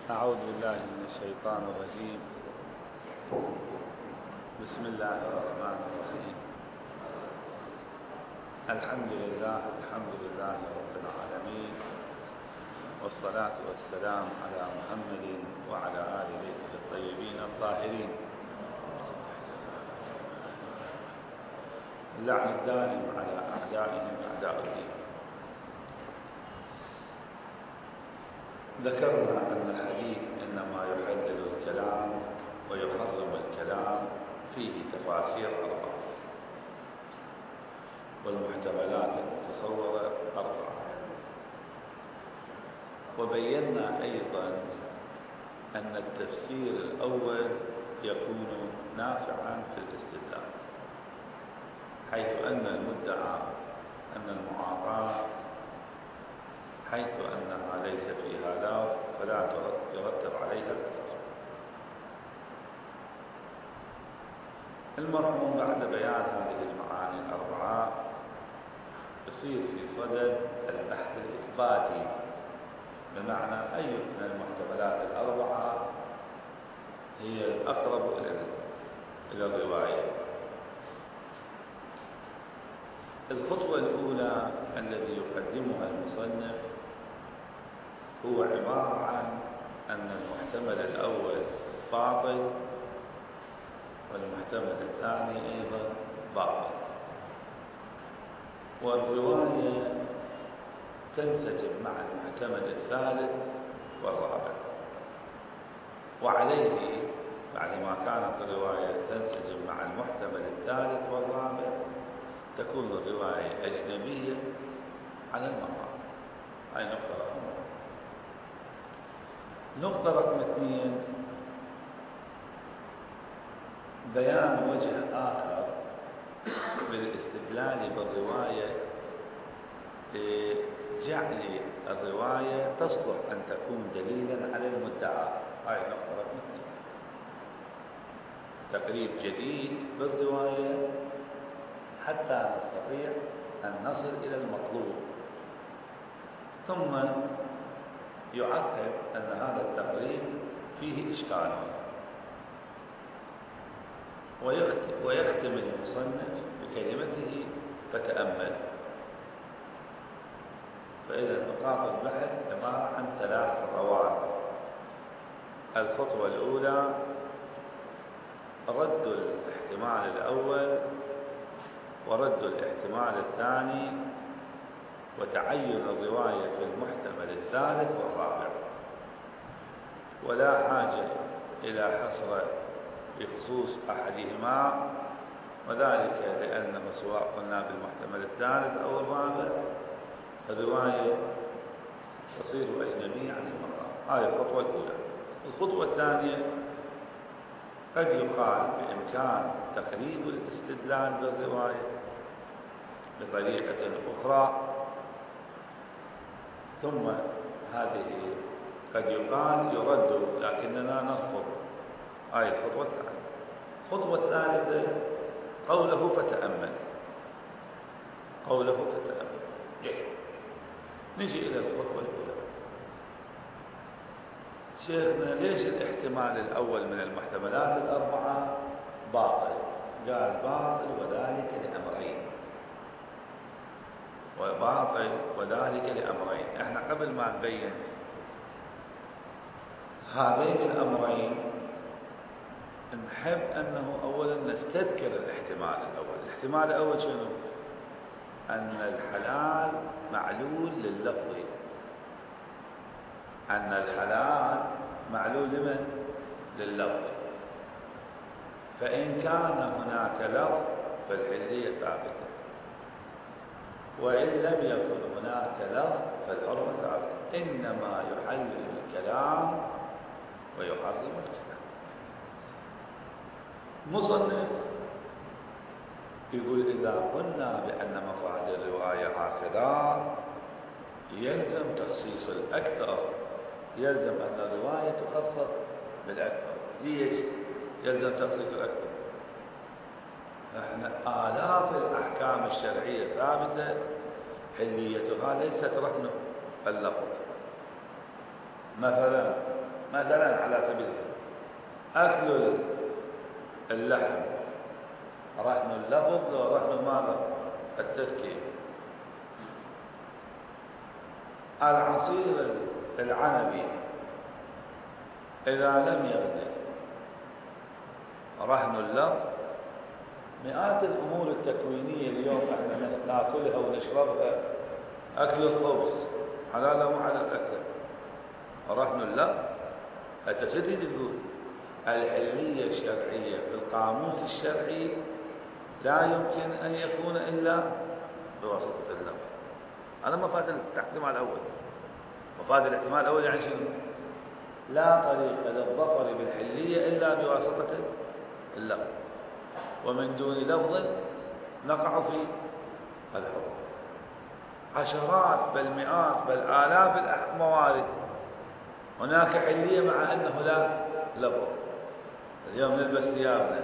أعوذ بالله من الشيطان الرجيم. بسم الله الرحمن الرحيم. الحمد لله رب العالمين، والصلاة والسلام على محمد وعلى آل بيته الطيبين الطاهرين. اللعن الدائم على أعدائهم أعداء الدين. ذكرنا أن الحديث إنما يحلل الكلام ويحرم الكلام فيه تفاسير أربعة، والمحتملات المتصورة أربعة. وبينا أيضا أن التفسير الأول يكون نافعا في الاستدلال، حيث أن المدعى أن المعاطاة حيث أنها ليس فيها لفظ فلا يرتب عليها الأثر. المرحوم بعد بيان هذه المعاني الأربعة يصير في صدد البحث الإثباتي، بمعنى أي من المحتملات الأربعة هي الأقرب إلى الرواية. الخطوة الأولى الذي يقدمها المصنف هو عبارة عن أن المحتمل الأول باطل والمحتمل الثاني أيضا باطل، والرواية تنسجم مع المحتمل الثالث والرابع. وعليه بعدما كانت الرواية تنسجم مع المحتمل الثالث والرابع تكون الرواية أجنبية على المقام. هاي نقطة رقم 1. نقطة رقم 2 بيان وجه آخر بالاستدلال بالرواية لجعل الرواية تصلح أن تكون دليلا على المدعى. هاي نقطة رقم 2، تقريب جديد بالرواية حتى نستطيع أن نصل إلى المطلوب. ثم يعقب أن هذا التقريب فيه إشكال، ويختم المصنف بكلمته فتأمل. فإذا نقاط البحث عبارة عن 3 خطوات. الخطوة الأولى رد الاحتمال الأول ورد الاحتمال الثاني وتعين الرواية في المحتمل الثالث والرابع، ولا حاجة إلى حصر بخصوص أحدهما، وذلك لأنه سواء قلنا بالمحتمل الثالث أو الرابع الرواية تصير أجنبية عن المقام. هذه الخطوة الأولى. الخطوة الثانية قد يقال بإمكان تقريب الاستدلال بالرواية بطريقة أخرى، ثم هذه قد يقال يرد لكننا نرفض. هذه الخطوة الثانية. الخطوة الثالثة قوله فتأمل. جيد. نجي إلى الخطوة الأولى. شيخنا ليش الاحتمال الأول من المحتملات الأربعة باطل؟ قال باطل وذلك لأمرين. احنا قبل ما نبين هذين الأمرين نحب أنه أولا نستذكر الاحتمال الأول. الاحتمال الأول شنو؟ أن الحلال معلول لللفظ. أن الحلال معلول لمن؟ لللفظ. فإن كان هناك لفظ فالحلية ثابتة، وإن لم يكن هناك لفظ فالحرمة ثابتة. إنما يحلل الكلام ويحرم الكلام. مصنف يقول إذا قلنا بأن مفاد الرواية هكذا يلزم تخصيص الأكثر، يلزم أن الرواية تخصص بالأكثر. ليش يلزم تخصيص الأكثر؟ احنا آلاف الأحكام الشرعية ثابتة حليتها ليست رهن اللفظ. مثلا مثلا على سبيل أكل اللحم رهن اللفظ ورهن ماذا؟ التذكير. العصير العنبي إذا لم يغدر رهن اللفظ. مئات الأمور التكوينية اليوم احنا ناكلها ونشربها، أكل الخبز حلال أو على الأكل رهن اللفظ. أنت تريد تقول الحلية الشرعية في القاموس الشرعي لا يمكن أن يكون إلا بواسطة اللفظ. هذا مفاد الاحتمال الأول. مفاد الاحتمال الأول يعني شنو؟ لا طريق للظفر بالحلية إلا بواسطة اللفظ، ومن دون لفظ نقع في الحكم. عشرات بل مئات بل آلاف الموارد هناك حلية مع أنه لا لفظ. اليوم نلبس ثيابنا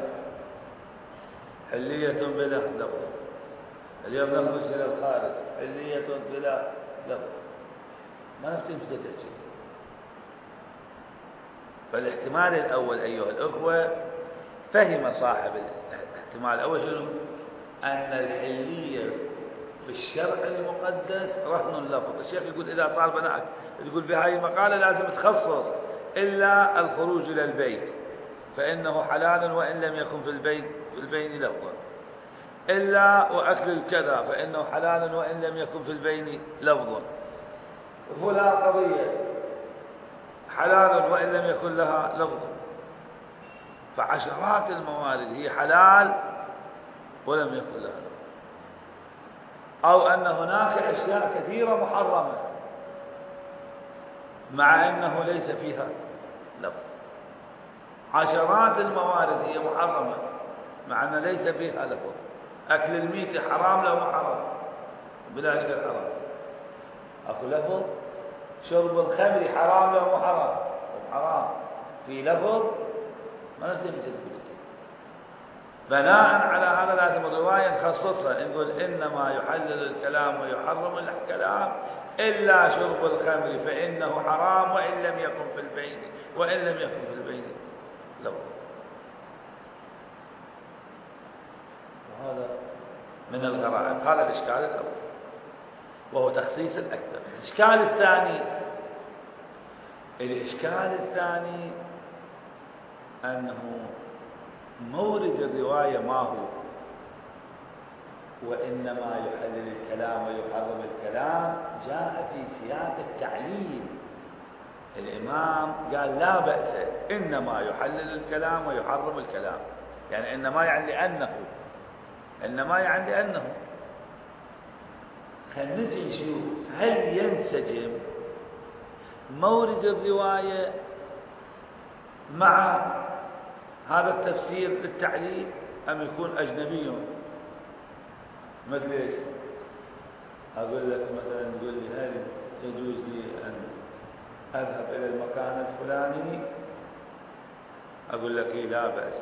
حلية بلا لفظ، اليوم نخرج إلى الخارج حلية بلا لفظ. ما نفتهم في تحكي. فالاحتمال الأول أيها الأخوة فهم صاحب الاحتمال الأول شنو؟ أن الحلية في الشرع المقدس رهن اللفظ. الشيخ يقول إذا صار بناء تقول بهاي المقالة لازم تخصص إلا الخروج إلى البيت فإنه حلال وإن لم يكن في البين لفظا، إلا وأكل الكذا فإنه حلال وإن لم يكن في البين لفظا، فلا قضية حلال وإن لم يكن لها لفظ. فعشرات الموارد هي حلال ولم يكن لها لفظ، أو أن هناك أشياء كثيرة محرمة مع أنه ليس فيها لفظ. عشرات الموارد هي محرمة مع أنه ليس فيها لفظ. أكل الميت حرام لو حرام بلا أشكال حرام، أكو لفظ. شرب الخمر حرام لو حرام حرام في لفظ. ما نتم تقول بناء على هذا لازم الرواية نخصصها نقول إنما يحلل الكلام ويحرم الكلام إلا شرب الخمر فإنه حرام وإن لم يكن في البين لفظ. وهذا من الغرائب. هذا الإشكال الأول وهو تخصيص الأكثر. الإشكال الثاني أنه مورد الرواية ما هو؟ وإنما يحلل الكلام ويحرم الكلام جاء في سياق التعليل. الإمام قال لا بأس إنما يحلل الكلام ويحرم الكلام، يعني إنما يعني لأنه خلينا نجي نشوف هل ينسجم مورد الرواية مع هذا التفسير للتعليل أم يكون أجنبي. مثل إيش؟ أقول لك مثلا تقول لي هل يجوز لي أن أذهب إلى المكان الفلاني؟ أقول لك إيه لا بأس،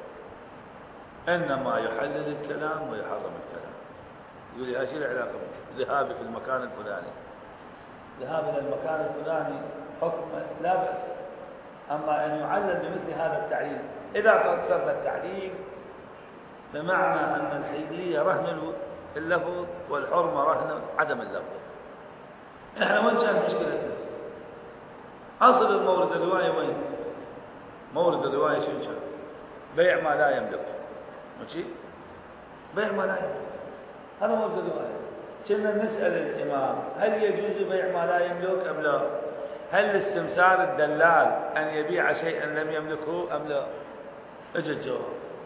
إنما يحلل الكلام ويحرم الكلام. يقول لي هذه العلاقة ذهابي في المكان الفلاني، ذهاب إلى المكان الفلاني حكم لا بأس. أما أن يعلل بمثل هذا التعليل إذا فسرنا التعليل بمعنى أن الحلية رهن اللفظ والحرمة رهن عدم اللفظ. إحنا وين كانت مشكلتنا؟ أصل المورد الرواية وين؟ مورد الرواية شو كان؟ بيع ما لا يملك. ماشي؟ بيع ما لا يملك هذا مورد الرواية. كنا نسأل الإمام هل يجوز بيع ما لا يملك أم لا؟ هل الاستمسار الدلال أن يبيع شيئا لم يملكه أم لا؟ اجى الجواب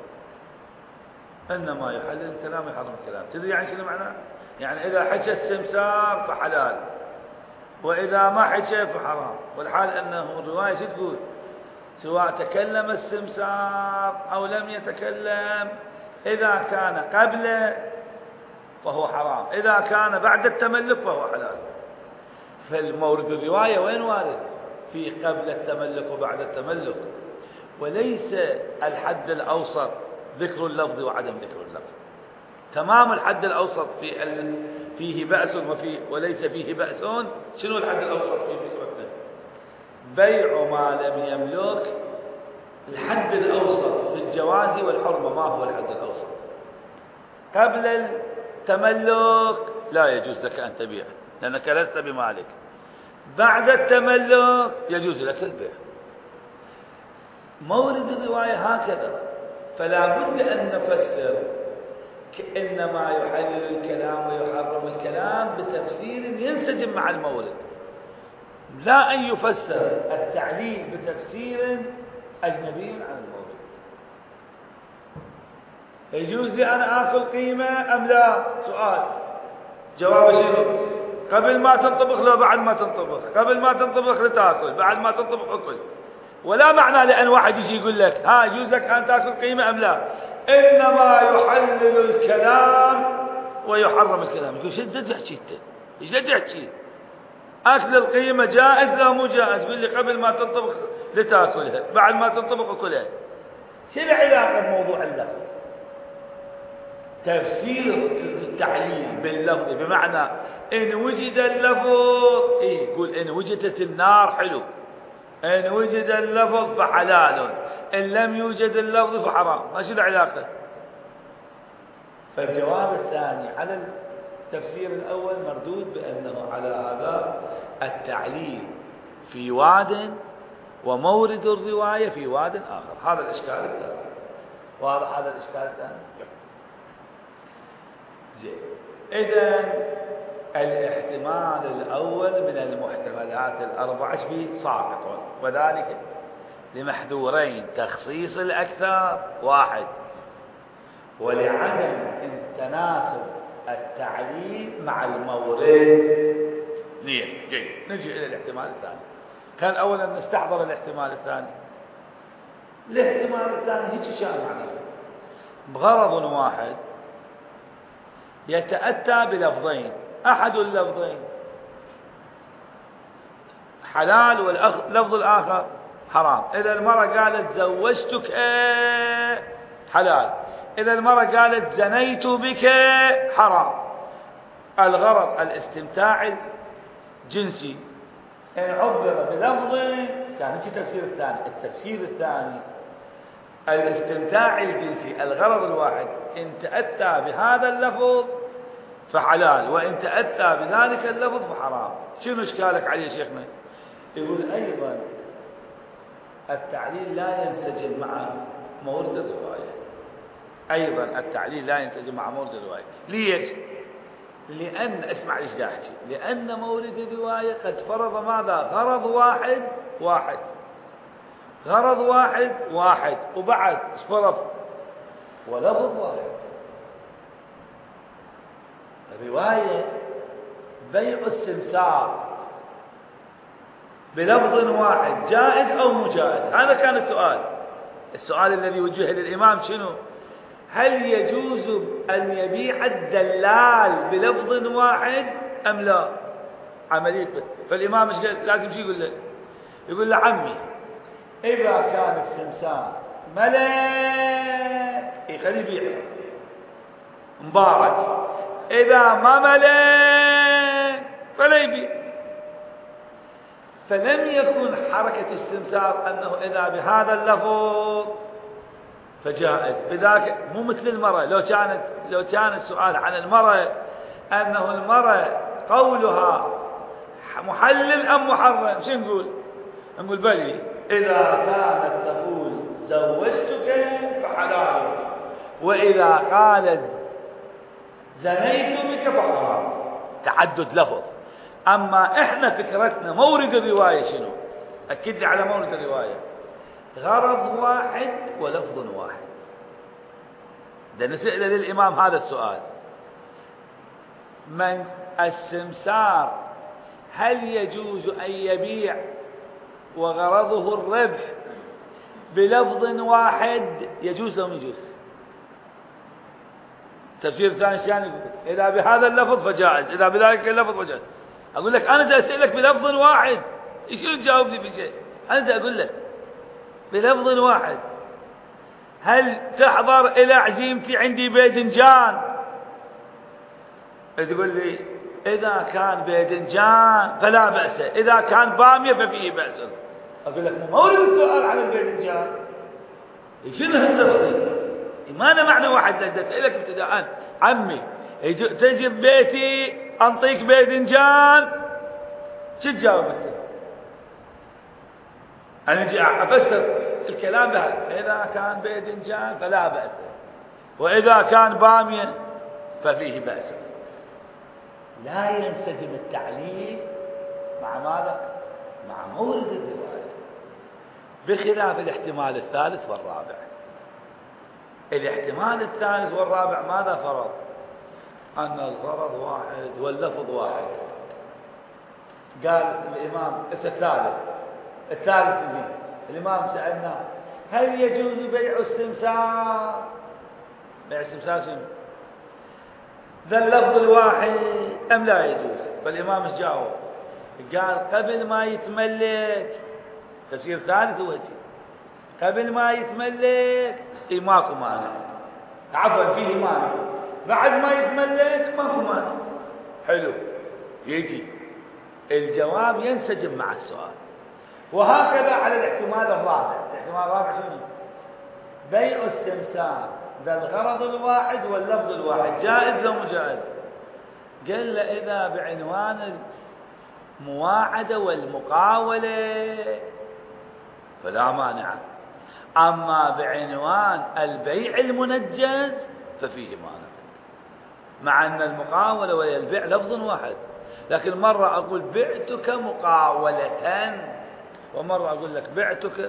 إنما يحلل الكلام ويحرم الكلام. تدري يعني شنو معناه؟ يعني إذا حكى السمسار فحلال وإذا ما حكى فحرام. والحال أنه الرواية شو تقول؟ سواء تكلم السمسار أو لم يتكلم، إذا كان قبل فهو حرام، إذا كان بعد التملك فهو حلال. فالمورد الرواية وين وارد؟ في قبل التملك وبعد التملك، وليس الحد الأوسط ذكر اللفظ وعدم ذكر اللفظ. تمام الحد الأوسط فيه بأس وليس فيه بأس. شنو الحد الأوسط في فكرتنا؟ بيع ما لم يملك الحد الأوسط في الجواز والحرمة. ما هو الحد الأوسط؟ قبل التملك لا يجوز لك أن تبيع لأنك لست بمالك. بعد التملك يجوز لك البيع. مورد الرواية هكذا. فلا بد أن نفسر إنما يحلل الكلام ويحرم الكلام بتفسير ينسجم مع المورد، لا أن يفسر التعليل بتفسير أجنبي عن المورد. يجوز لي أنا آكل قيمة أم لا؟ سؤال. جواب شنو؟ قبل ما تنطبخ لو بعد ما تنطبخ؟ قبل ما تنطبخ لتاكل، بعد ما تنطبخ أكل. ولا معنى لأن واحد يجي يقول لك ها يجوز لك أن تأكل قيمة أم لا، إنما يحلل الكلام ويحرم الكلام. يقول شو بدك تحكي أنت؟ إيش بدك تحكي؟ أكل القيمة جائز لا مو جائز؟ يقول لي قبل ما تنطبخ لتأكلها، بعد ما تنطبخ أكلها. شو العلاقة بموضوع اللفظ؟ تفسير التعليل باللفظ بمعنى إن وجد اللفظ يقول إن وجدت النار حلو، إن وجد اللفظ فحلال، إن لم يوجد اللفظ فحرام. ما شو العلاقة؟ فالجواب الثاني على التفسير الأول مردود بأنه على هذا التعليل في واد ومورد الرواية في واد آخر. هذا الإشكال الثاني. واضح هذا الإشكال الثاني؟ إذا الاحتمال الأول من المحتملات الأربعة ساقط، وذلك لمحذورين: تخصيص الأكثر واحد، ولعدم تناسب التعليل مع المورد. جيد. نجي إلى الاحتمال الثاني. كان أولا نستحضر الاحتمال الثاني. الاحتمال الثاني هيك شيء معناه بغرض واحد يتأتى بلفظين، أحد اللفظين حلال واللفظ الآخر حرام. إذا المرأة قالت زوجتك حلال، إذا المرأة قالت زنيت بك حرام. الغرض الاستمتاع الجنسي. إن عبر بلفظ كان التفسير الثاني. التفسير الثاني الاستمتاع الجنسي، الغرض الواحد، إن تأتى بهذا اللفظ فحلال، وإن تأتى بذلك اللفظ فحرام. شنو إشكالك عليه شيخنا؟ يقول أيضا التعليل لا ينسجم مع مورد الرواية. أيضا التعليل لا ينسجم مع مورد الرواية. ليش؟ لأن اسمع ايش قاعد احكي. لأن مورد الرواية قد فرض ماذا؟ غرض واحد، غرض واحد، وبعد ايش فرض؟ ولفظ واحد. الرواية بيع السمسار بلفظ واحد جائز أو مو جائز؟ هذا كان السؤال الذي وجه للإمام. شنو؟ هل يجوز أن يبيع الدلال بلفظ واحد أم لا؟ عملية. فالإمام ايش قال؟ لازم شو يقول له؟ يقول له عمي إذا كان السمسار ملك يخليه يبيع مبارك، إذا ما ملك فلا يبيع. فلم يكن حركة السمسار أنه إذا بهذا اللفظ فجائز. بذاك مو مثل المرأة. لو كان السؤال عن المرأة أنه المرأة قولها محلل أم محرم، شو نقول؟ نقول بلي إذا كانت تقول زوجتك فحلال، وإذا قالت زنيت بك فحرام. تعدد لفظ. أما إحنا فكرتنا مورد الرواية شنو؟ أكد لي على مورد الرواية. غرض واحد ولفظ واحد. ده نسأل للإمام هذا السؤال: من السمسار هل يجوز أن يبيع وغرضه الربح بلفظ واحد؟ يجوز أو يجوز؟ تفسير ثاني شان يقول إذا بهذا اللفظ فجائز، إذا بذلك اللفظ فجائز. أقول لك أنا أسألك بلفظ واحد، إيش تجاوبني بشيء؟ أنا أقول لك بلفظ واحد. هل تحضر إلى عزيمتي عندي باذنجان؟ تقول لي إذا كان باذنجان فلا بأس، إذا كان بامية ففيه بأس. أقول لك مورد السؤال عن الباذنجان شنو التفصيل؟ ماذا معنى واحد أسألك ابتداء عمي تجي ببيتي أنطيك باذنجان شو تجاوب أنت؟ أنا أجي أفسر الكلام بهذا إذا كان باذنجان فلا بأس وإذا كان بامية ففيه بأس. لا ينسجم التعليل مع ماذا؟ مع مورد الرواية، بخلاف الاحتمال الثالث والرابع. الاحتمال الثالث والرابع ماذا فرض؟ أن الغرض واحد واللفظ واحد. قال الإمام الثالث يجي الإمام سألناه هل يجوز بيع السمسار؟ بيع السمسار شنو؟ ذا اللفظ الواحد أم لا يجوز؟ فالإمام ايش جاوب؟ قال قبل ما يتملك، تفسير ثالث هو قبل ما يتملك ماكو مانع، عفوا فيه مانع، بعد ما يتملك ماكو مانع. حلو، يجي الجواب ينسجم مع السؤال. وهكذا على الاحتمال الرابع. الاحتمال الرابع شنو؟ بيع السمسار ذا الغرض الواحد واللفظ الواحد جائز لو مجائز؟ قال له إذا بعنوان المواعدة والمقاولة فلا مانع، أما بعنوان البيع المنجز ففيه مانع، مع أن المقاولة والبيع لفظ واحد، لكن مرة أقول بعتك مقاولة ومرة أقول لك بعتك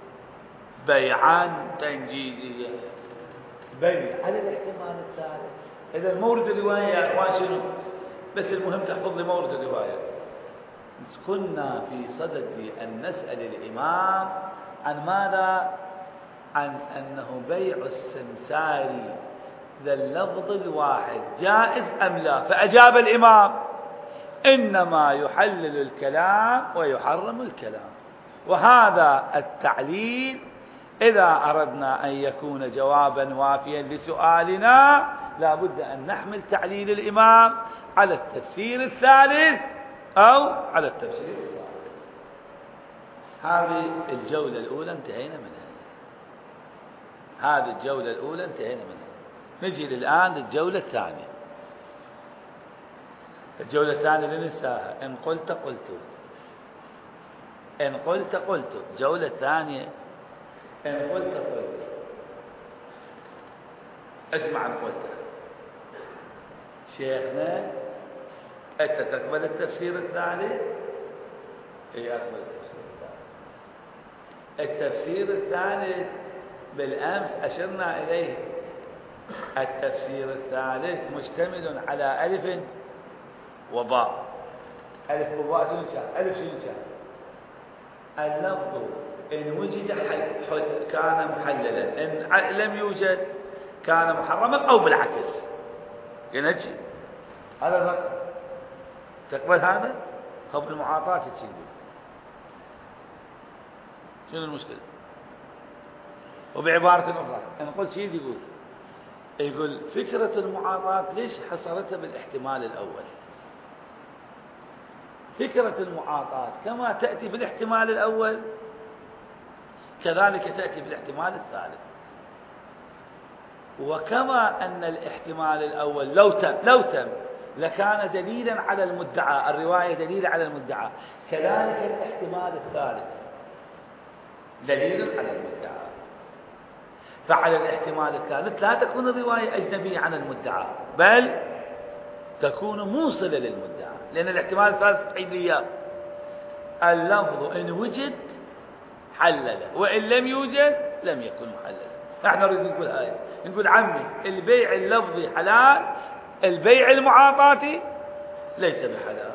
بيعا تنجيزيا. بيع على الاحتمال الثالث. إذا المورد الرواية يا أخوان شنو؟ بس المهم تحفظ لي مورد الرواية. كنا في صدد أن نسأل الإمام عن ماذا؟ عن أنه بيع السمسار ذا اللفظ الواحد جائز أم لا؟ فأجاب الإمام إنما يحلل الكلام ويحرم الكلام. وهذا التعليل إذا أردنا أن يكون جوابا وافيا لسؤالنا لا بد أن نحمل تعليل الإمام على التفسير الثالث أو على التفسير الثالث. هذه الجولة الأولى انتهينا منها. نجي الآن للجولة الثانية. الجولة الثانية لننساها. إن قلت قلت. الجولة الثانية إن قلت اسمع. إن قلت شيخنا أنت تقبل التفسير الثالث؟ إيه أقبل التفسير الثالث. التفسير الثالث بالأمس أشرنا إليه. التفسير الثالث مشتمل على ألف وباء. ألف وباء شنو كان؟ ألف شنو كان؟ اللفظ إن وجد كان محللا، إن لم يوجد كان محرما أو بالعكس. ينجي هذا الرقم. تقبل هذا؟ خب المعاطاة تشيل. شنو المشكلة؟ وبعبارة أخرى إن قلت شيء يقول فكرة المعاطاة ليش حصرتها بالاحتمال الأول؟ فكرة المعاطاة كما تأتي بالاحتمال الأول كذلك تأتي بالاحتمال الثالث. وكما أن الاحتمال الأول لو تم لكان دليلا على المدعى، الرواية دليل على المدعى، كذلك الاحتمال الثالث دليل على المدعى. فعلى الاحتمال الثالث لا تكون الرواية أجنبية عن المدعى بل تكون موصلة للمدعى، لأن الاحتمال الثالث عيدية اللفظ إن وجد حلل وإن لم يوجد لم يكن محللا. نحن نريد نقول هاي، نقول عمي البيع اللفظي حلال، البيع المعاطاتي ليس بحلال.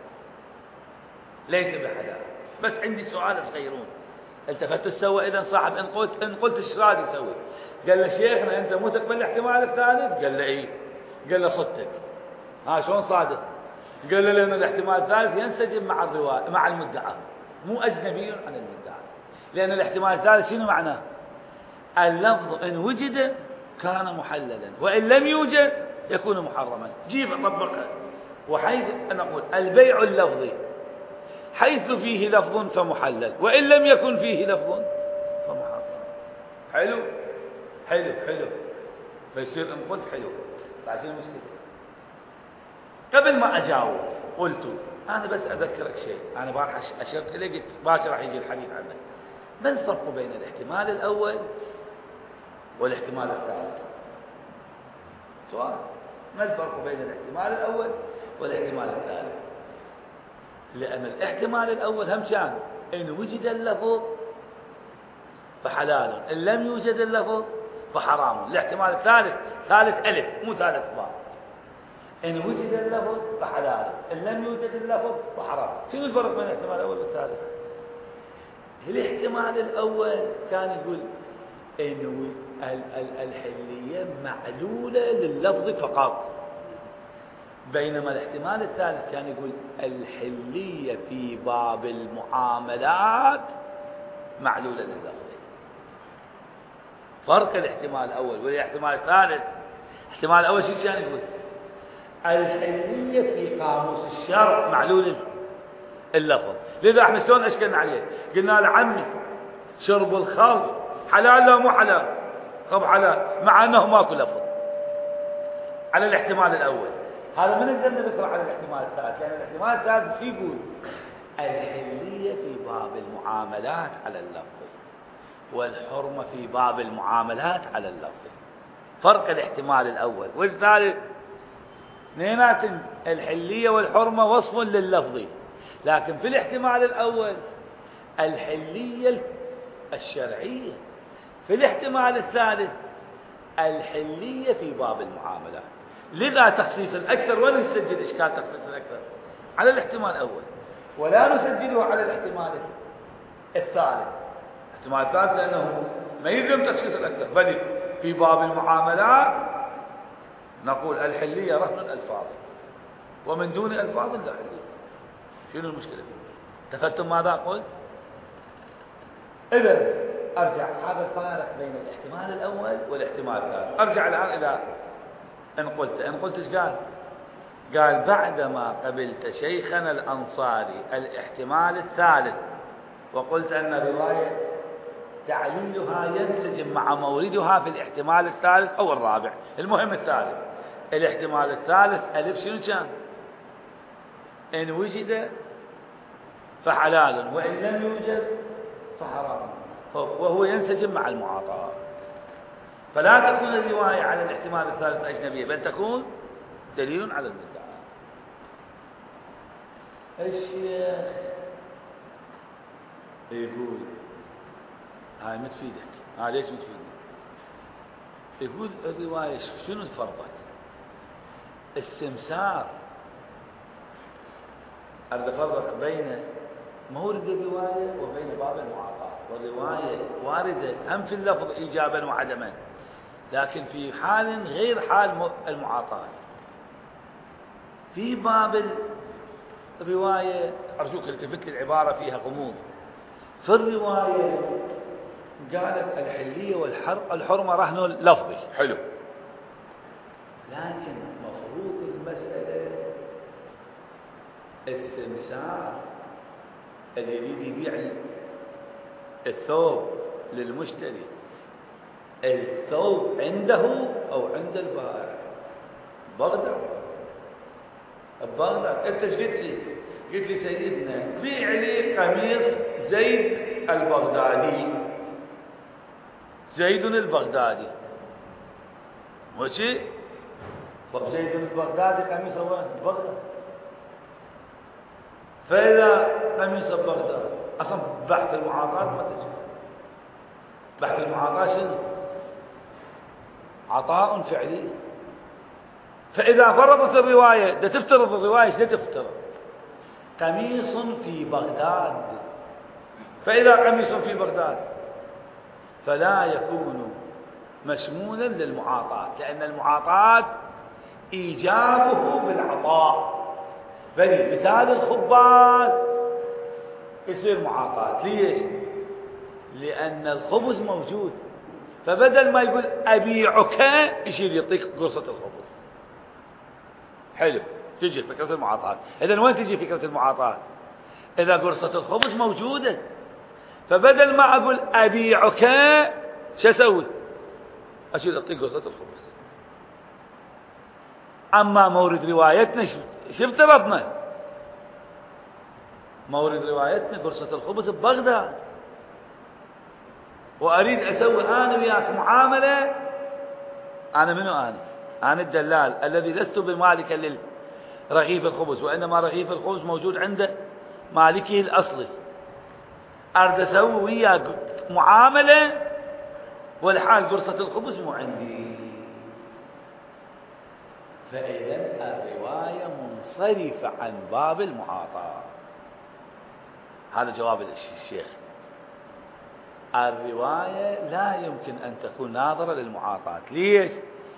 بس عندي سؤال صغيرون. التفت سوى إذا صاحب إن قلت إيش راد يسوي؟ قال له شيخنا أنت مو تقبل الاحتمال الثالث؟ قال له إيه. قال له صدتك. شلون صادق؟ قال له لأن الاحتمال الثالث ينسجم مع الرواية مع المدعى، مو أجنبي عن المدعى. لأن الاحتمال الثالث شنو معناه؟ اللفظ إن وجد كان محللا وإن لم يوجد يكون محرما. جيب طبقها. وحيث أنا أقول البيع اللفظي حيث فيه لفظ فمحلل، وإن لم يكن فيه لفظ فمحرم. حلو حلو حلو. فيصير إن قلت حلو. فعشان المشكلة قبل ما أجاوب قلت أنا بس أذكرك شيء، أنا بارح أشرت إليه قلت باكر راح يجي الحديث عنه. ما الفرق بين الاحتمال الأول والاحتمال الثالث؟ سؤال، ما الفرق بين الاحتمال الأول والاحتمال الثالث؟ لأن الاحتمال الأول هم كان إن وجد اللفظ فحلال، إن لم يوجد اللفظ فحرام. الاحتمال الثالث ثالث ألف مو ثالث باء، إن وجد اللفظ فحلال، إن لم يوجد اللفظ فحرام. شنو الفرق بين الاحتمال الأول والثالث؟ الاحتمال الأول كان يقول إنه الحلية معلولة لللفظ فقط، بينما الاحتمال الثالث كان يقول الحلية في باب المعاملات معلولة لللفظ. فرق الاحتمال الأول والاحتمال الثالث. الاحتمال الأول شو كان يقول؟ الحلية في قاموس الشرع معلول اللفظ. لذا احنا شلون اشكلنا عليه؟ قلنا له عمي شرب الخمر حلال لا مو حلال؟ طب حلال، مع انه ماكو لفظ على الاحتمال الاول. هذا ما نقدر نذكره على الاحتمال الثالث، لان الاحتمال الثالث شو يقول؟ الحلية في باب المعاملات على اللفظ، والحرمة في باب المعاملات على اللفظ. فرق الاحتمال الأول والثالث اثنينات الحلية والحرمة وصف لللفظ، لكن في الاحتمال الأول الحلية الشرعية، في الاحتمال الثالث الحلية في باب المعاملات. لذا تخصيص الأكثر، ولا نسجل إشكال تخصيص الأكثر على الاحتمال الأول ولا نسجله على الاحتمال الثالث. الاحتمال الثالث لأنه ما يلزم تخصيص الأكثر، بل في باب المعاملات نقول الحلية رهن الألفاظ، ومن دون ألفاظ لا حلية. شنو المشكلة فيه؟ تفهمتم ماذا قلت؟ إذا أرجع، هذا الفارق بين الاحتمال الأول والاحتمال الثالث. أرجع الآن إلى إن قلت إيش قال؟ قال بعدما قبلت شيخنا الأنصاري الاحتمال الثالث وقلت أن رواية تعليلها ينسجم مع موردها في الاحتمال الثالث أو الرابع، المهم الثالث. الاحتمال الثالث ألف شنو كان؟ إن وجد فحلال، وإن لم يوجد فحرام، وهو ينسجم مع المعاطاة. فلا تكون الرواية على الاحتمال الثالث أجنبية، بل تكون دليل على المدعى. الشيخ يقول هاي متفيدك، ليش متفيدك؟ يقول الرواية شنو فرقت؟ السمسار أريد أفرق بين مورد الرواية وبين باب المعاطاة. والرواية واردة هم في اللفظ إيجابا وعدما، لكن في حال غير حال المعاطاة. في باب الرواية أرجوك التفت لي العبارة فيها غموض. في الرواية قالت الحلية والحرمة رهن لفظي، حلو، لكن مفروض المسألة السمسار اللي يريد يبيع الثوب للمشتري، الثوب عنده أو عند البائع؟ بغداد. أنت ايش قلت لي؟ قلت لي سيدنا بيع لي قميص زيد البغدادي، زيد البغدادي ماشي. طب زيد البغدادي قميصه وين؟ بغداد. فإذا قميص بغداد أصلا بحث المعاطاة ما تجي. بحث المعاطاة شنو؟ عطاء فعلي. فإذا فرضت الرواية ده تفترض الرواية شنو تفترض؟ قميص في بغداد. فإذا قميص في بغداد فلا يكون مشمولا للمعاطاة، لأن المعاطاة إيجابه بالعطاء. بل مثال الخباز يصير معاطاة. ليش؟ لأن الخبز موجود، فبدل ما يقول أبيعك يصير يعطيك قرصة الخبز. حلو، تجي فكرة المعاطاة. إذن وين تجي فكرة المعاطاة؟ إذا قرصة الخبز موجودة، فبدل ما أقول أبيعك شو أسوي؟ أشيل أعطيك قرصة الخبز. أما مورد روايتنا شو افترضنا؟ مورد روايتنا قرصة الخبز ببغداد، وأريد أسوي أنا وياك معاملة. أنا منو أنا الدلال الذي لست بمالكا لرغيف الخبز، وإنما رغيف الخبز موجود عند مالكه الأصلي. أريد أسوي وياك معاملة والحال قرصة الخبز مو عندي. فإذا الرواية منصرفة عن باب المعاطاة. هذا جواب الشيخ. الرواية لا يمكن أن تكون ناظرة للمعاطاة. ليش؟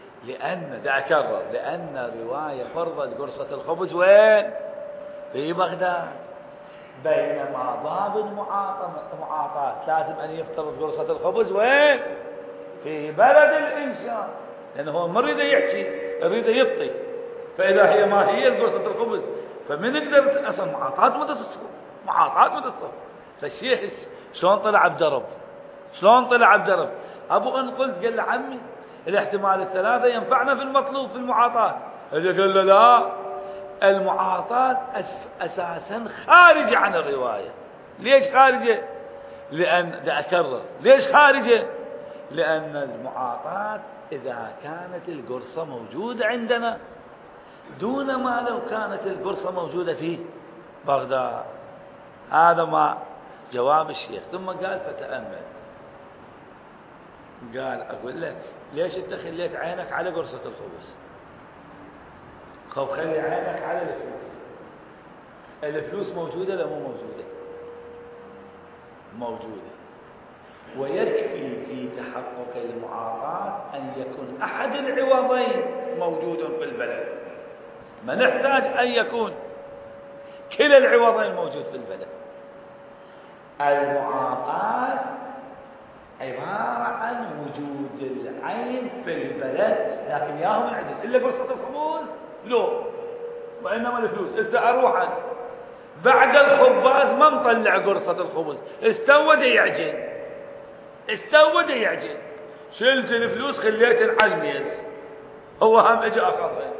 لأن الرواية فرضت قرصة الخبز وين؟ في بغداد. بينما باب المعاطاة لازم أن يفترض قرصة الخبز وين؟ في بلد الإنسان، لأنه هو ما يريد يحكي، يريد يبطي. فإذا هي ما هي قرصة الخبز فمن يقدر أصلا معاطاة متصف. فالشيخ شلون طلع بدرب؟ أبو أن قلت قال له عمي الاحتمال الثلاثة ينفعنا في المطلوب في المعاطاة. قال له لا، المعاطاة أساسا خارجة عن الرواية. ليش خارجة؟ ليش خارجة؟ لأن المعاطاة إذا كانت القرصة موجودة عندنا دون ما لو كانت القرصة موجودة في بغداد. هذا ما جواب الشيخ. ثم قال فتأمل، قال أقول لك ليش أنت خليت عينك على قرصة الخبز؟ خلي عينك على الفلوس موجودة لا مو موجودة؟ موجودة. ويكفي في تحقق المعاطاة أن يكون أحد العوضين موجود في البلد، ما نحتاج أن يكون كلا العوضين موجود في البلد. المعاطاة عبارة عن وجود العين في البلد، لكن ياهم العدل إلا قرصة الخبز لو، وإنما الفلوس. أروح بعد الخباز ما مطلع قرصة الخبز، استود يعجن، شلت الفلوس خليتن على الميز، هو هم اجى اخذها،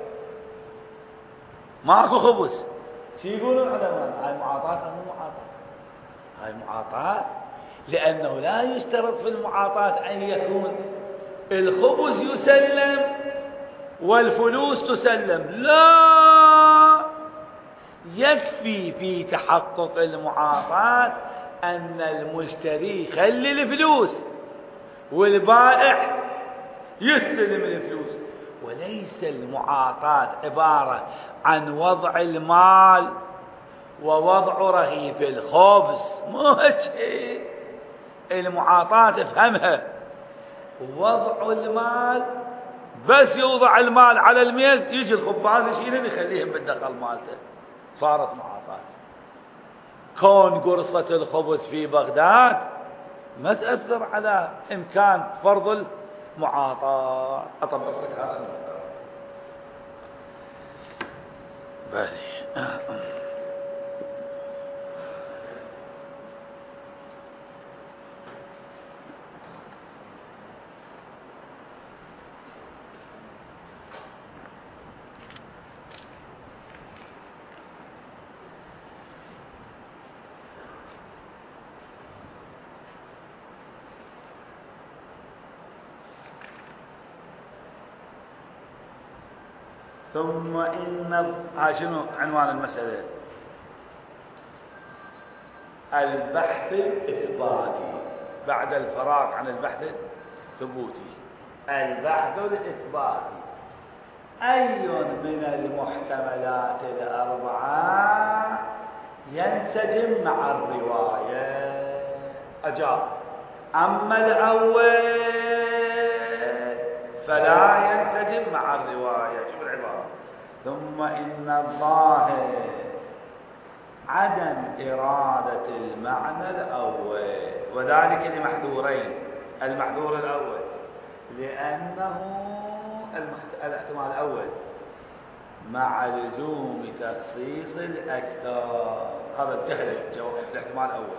ماكو خبز. شو يقولون العلماء؟ هاي معاطاة. هاي معاطاة لأنه لا يشترط في المعاطاة أن يكون الخبز يسلم والفلوس تسلم، لا، يكفي في تحقق المعاطاة أن المشتري يخلي الفلوس والبائع يستلم الفلوس. وليس المعاطاة عبارة عن وضع المال ووضع رغيف الخبز، مو هيك. المعاطاة افهمها، وضع المال بس يوضع المال على الميز، يجي الخباز يشيلهم يخليهم بالدخل مالته، صارت معاطاة. كون قرصة الخبز في بغداد ما تأثر على إمكان فرض المعاطاة. أطبق لك هذا بالي. ثم إن شنو عنوان المسألة؟ البحث الإثباتي بعد الفراغ عن البحث الثبوتي. البحث الإثباتي أي من المحتملات الأربعة ينسجم مع الرواية؟ أجاب: أما الأول فلا ينسجم مع الرواية. شوف العبارة: ثم إن الظاهر عدم إرادة المعنى الأول، وذلك لمحذورين. المحذور الأول لأنه الاحتمال الأول مع لزوم تخصيص الأكثر. هذا انتهى الاحتمال الأول.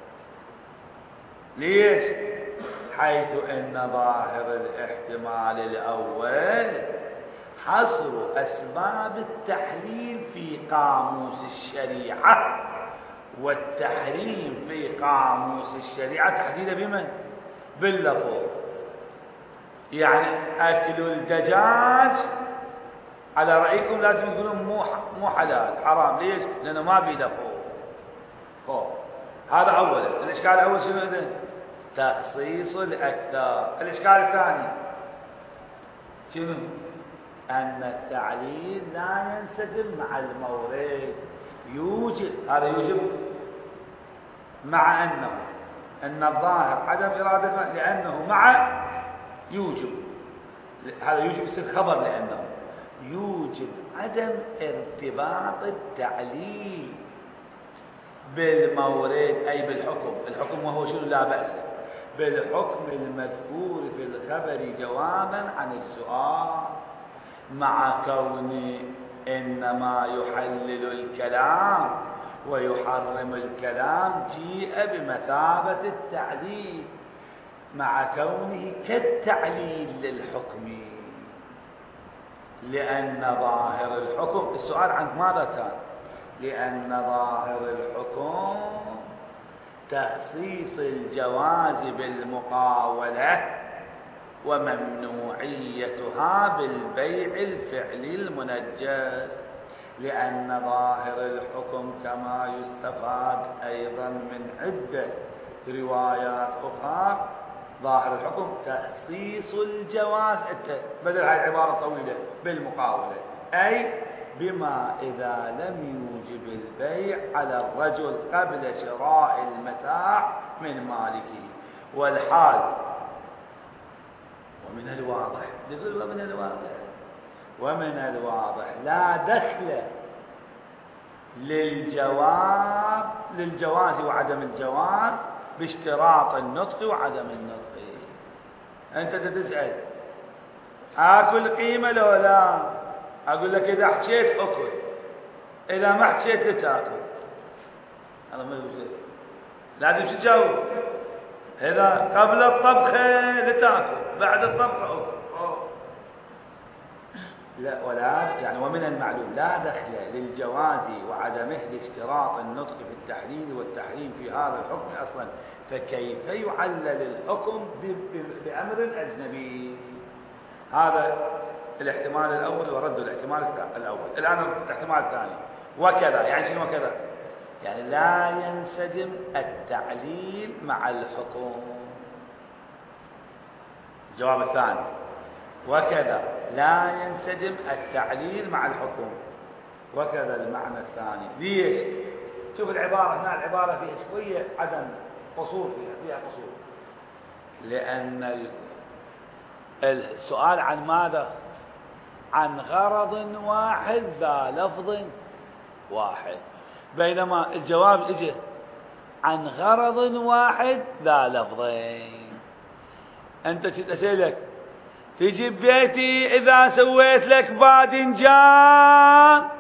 ليش؟ حيث أن ظاهر الاحتمال الأول حصر أسباب التحليل في قاموس الشريعة، والتحريم في قاموس الشريعة تحديدا بمن؟ باللفظ. يعني أكل الدجاج على رأيكم لازم تقولون مو حلال، حرام. ليش؟ لأنه ما بيلفظ. هذا أولا. الإشكال الأول شنو إذن؟ تخصيص الأكثر. الإشكال الثاني شنو؟ أن التعليل لا ينسجم مع المورد. هذا يوجب، مع أن الظاهر عدم إرادة، لأنه مع يوجب، هذا يوجب يصير خبر، لأنه يوجب عدم ارتباط التعليل بالمورد أي بالحكم. الحكم وهو شنو؟ لا بأس بالحكم المذكور في الخبر جوابا عن السؤال، مع كون إنما يحلل الكلام ويحرم الكلام جيء بمثابة التعليل، مع كونه كالتعليل للحكم، لأن ظاهر الحكم. السؤال عن ماذا كان؟ لأن ظاهر الحكم تخصيص الجواز بالمقاولة وممنوعيتها بالبيع الفعلي المنجز، لأن ظاهر الحكم كما يستفاد أيضا من عدة روايات أخرى، ظاهر الحكم تخصيص الجواز، بدل هاي العبارة الطويلة، بالمقاولة، أي بما إذا لم يوجب البيع على الرجل قبل شراء المتاع من مالكه. والحال ومن الواضح، يقول ومن الواضح لا دخل للجواز وعدم الجواز باشتراط النطق وعدم النطق. أنت تسأل آكل قيمة لو لا؟ أقول لك إذا حكيت أكل، إذا ما حكيت تاكل. هذا ما يقول، لازم تجاوب. إذا قبل الطبخة لتاكل، بعد الطبخة أكل. لا، ولا يعني ومن المعلوم لا دخل للجواز وعدمه لاشتراط النطق في التحليل والتحريم في هذا الحكم أصلا، فكيف يعلل الحكم بأمر أجنبي؟ هذا الاحتمال الأول ورد الاحتمال الأول. الآن الاحتمال الثاني. وكذا يعني شنو وكذا؟ يعني لا ينسجم التعليل مع الحكم. الجواب الثاني وكذا لا ينسجم التعليل مع الحكم. وكذا المعنى الثاني. ليش؟ شوف العبارة هنا، العبارة فيها شوية عدم قصور، فيها قصور، لأن السؤال عن ماذا؟ عن غرض واحد ذا لفظ واحد، بينما الجواب اجى عن غرض واحد ذا لفظين. انت كنت اسالك تجي ببيتي اذا سويت لك باذنجان،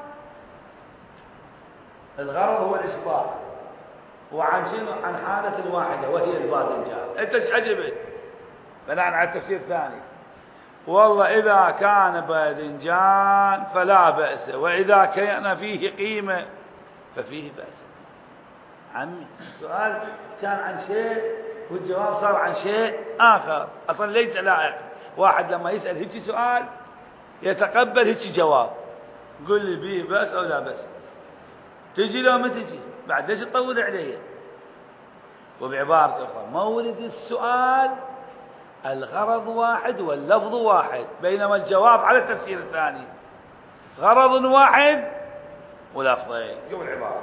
الغرض هو الاشباع، وعن شنو؟ عن حالة الواحدة وهي الباذنجان. انت ايش عجبت؟ بناء على التفسير الثاني، والله إذا كان باذنجان فلا بأس، وإذا كان فيه قيمة ففيه بأس. عمي السؤال كان عن شيء والجواب صار عن شيء آخر، أصلا ليس لائق. واحد لما يسأل هيك سؤال يتقبل هيك جواب، قل لي به بأس أو لا بأس، تجي لو ما تجي بعد ليش تطول عليه؟ وبعبارة أخرى مورد السؤال الغرض واحد واللفظ واحد، بينما الجواب على التفسير الثاني غرض واحد ولفظين. شوف العبارة.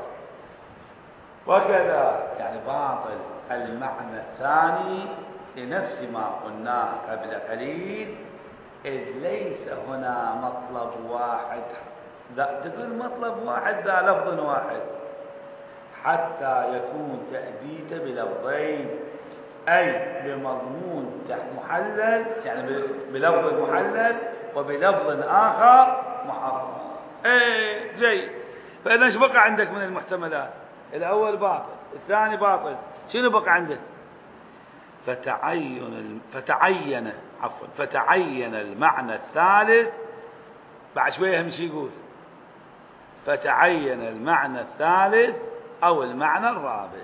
وكذا يعني باطل المعنى الثاني لنفس ما قلناه قبل قليل، إذ ليس هنا مطلب واحد، تقول مطلب واحد ذا لفظ واحد، حتى يكون تأديت بلفظين، أي بمضمون محلل، يعني بلفظ محلل وبلفظ آخر محرم. ايه جيد. فإذا ايش بقى عندك من المحتملات؟ الأول باطل، الثاني باطل، شنو بقى عندك؟ فتعين المعنى الثالث. بعد شوية هم شي يقول فتعين المعنى الثالث أو المعنى الرابع.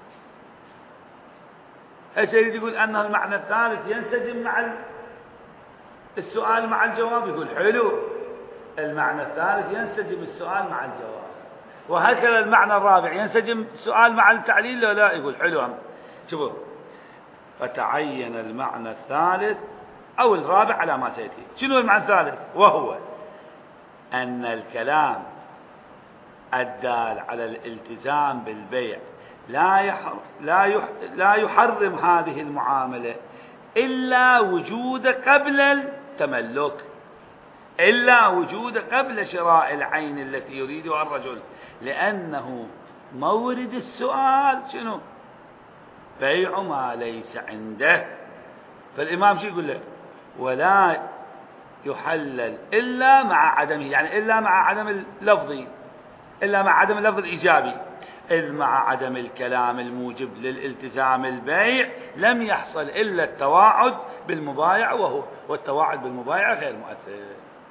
ايش يريد يقول؟ أن المعنى الثالث ينسجم مع السؤال مع الجواب. يقول حلو، المعنى الثالث ينسجم السؤال مع الجواب، وهكذا المعنى الرابع ينسجم السؤال مع التعليل لا لا. يقول حلو. شوفوا، فتعين المعنى الثالث أو الرابع على ما سيأتي. شنو المعنى الثالث؟ وهو أن الكلام الدال على الالتزام بالبيع لا يحرم هذه المعاملة إلا وجود قبل التملك، إلا وجود قبل شراء العين التي يريدها الرجل، لأنه مورد السؤال شنو؟ بيع ما ليس عنده. فالإمام شو يقول له؟ ولا يحلل إلا مع عدمه، يعني إلا مع عدم اللفظ، إلا مع عدم اللفظ الإيجابي، إذ مع عدم الكلام الموجب للالتزام البيع لم يحصل إلا التواعد بالمبايع، والتواعد بالمبايع غير مؤثر.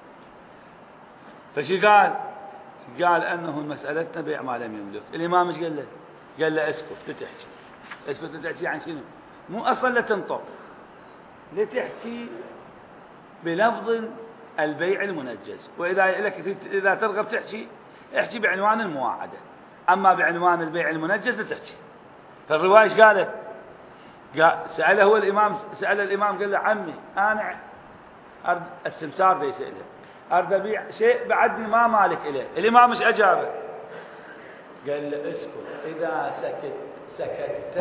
فشي قال أنه مسألتنا بيع ما لم يملك. الإمام ايش قال له؟ قال له اسكت لتحكي. اسكت لتحكي عن شنو؟ مو أصلا لتنطق، لتحكي بلفظ البيع المنجز. إذا ترغب تحكي، احكي بعنوان المواعدة، أما بعنوان البيع المنجز لا تحكي. فالرواية ايش قالت؟ سأله الإمام قال له عمي أنا أرد السمسار دي يسأله أرد أبيع شيء بعدني ما مالك إليه. الإمام مش أجابه، قال له اسكت، إذا سكت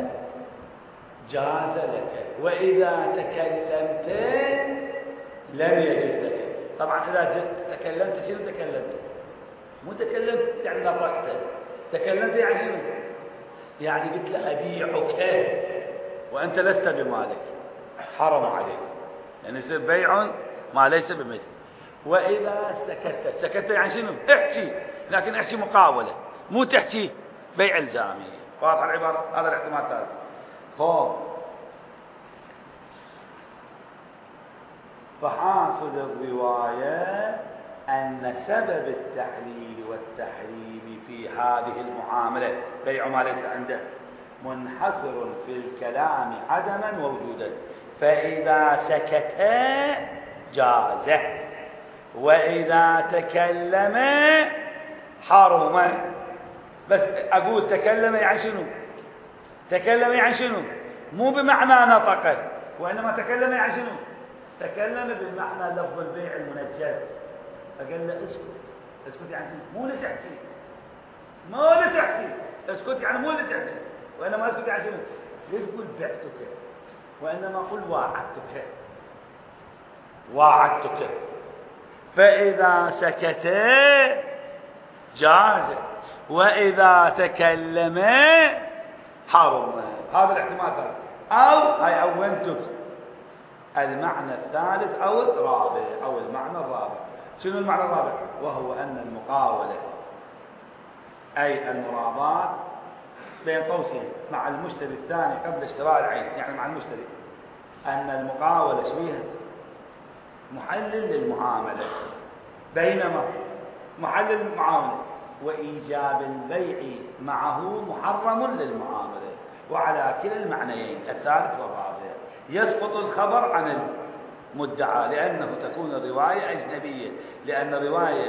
جاز لك، وإذا تكلمت لم يجوز لك. طبعا إذا تكلمت شنو تكلمت؟ مو تكلمت يعني نطقت، تكلمت يعني شنو؟ يعني قلت له أبيعك وأنت لست بمالك، حرم عليك، يعني يصير بيع ما ليس بمثل. وإذا سكت يعني شنو؟ احكي، لكن احكي مقاولة، مو تحكي بيع الزامي. واضح العبارة؟ هذا الاحتمال الثالث. فحاصل الرواية أن سبب التحليل والتحريم في هذه المعاملة بيع ما ليس عنده منحصر في الكلام عدما ووجودا، فإذا سكت جاز، وإذا تكلم حرم. بس أقول تكلم يعني شنو؟ تكلم يعني شنو؟ مو بمعنى نطق، وإنما تكلم يعني شنو؟ تكلم بمعنى لفظ البيع المنجز. فقال له اسكت يعني شنو؟ مو لتحكي، اسكت يعني مو لتحكي، وإنما اسكت يعني شنو؟ ليش تقول بعتك، وإنما قل واعدتك. فإذا سكت جاز، وإذا تكلم حرم. هذا الاحتمال الثالث. أو هاي عونتك المعنى الثالث أو الرابع أو المعنى الرابع. شنو المعنى الرابع؟ وهو أن المقاولة أي المرابات بين قوسين مع المشتري الثاني قبل اشتراء العين، يعني مع المشتري، أن المقاولة شبيهة محلل للمعاملة، بينما محلل المعاملة وإيجاب البيع معه محرم للمعاملة. وعلى كلا المعنيين الثالث والرابع يسقط الخبر عن المدعى، لأنه تكون الرواية أجنبية، لأن الرواية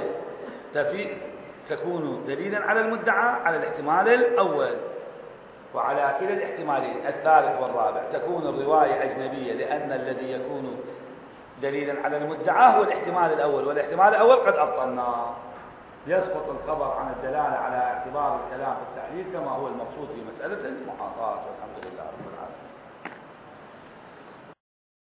تكون دليلا على المدعى على الاحتمال الأول، وعلى كلا الاحتمالين الثالث والرابع تكون الرواية أجنبية، لأن الذي يكون دليلا على المدعى هو الاحتمال الأول، والاحتمال الأول قد أبطلناه. يسقط الخبر عن الدلالة على اعتبار الكلام في التحليل كما هو المقصود في مسألة المحاطات. والحمد لله رب العالمين.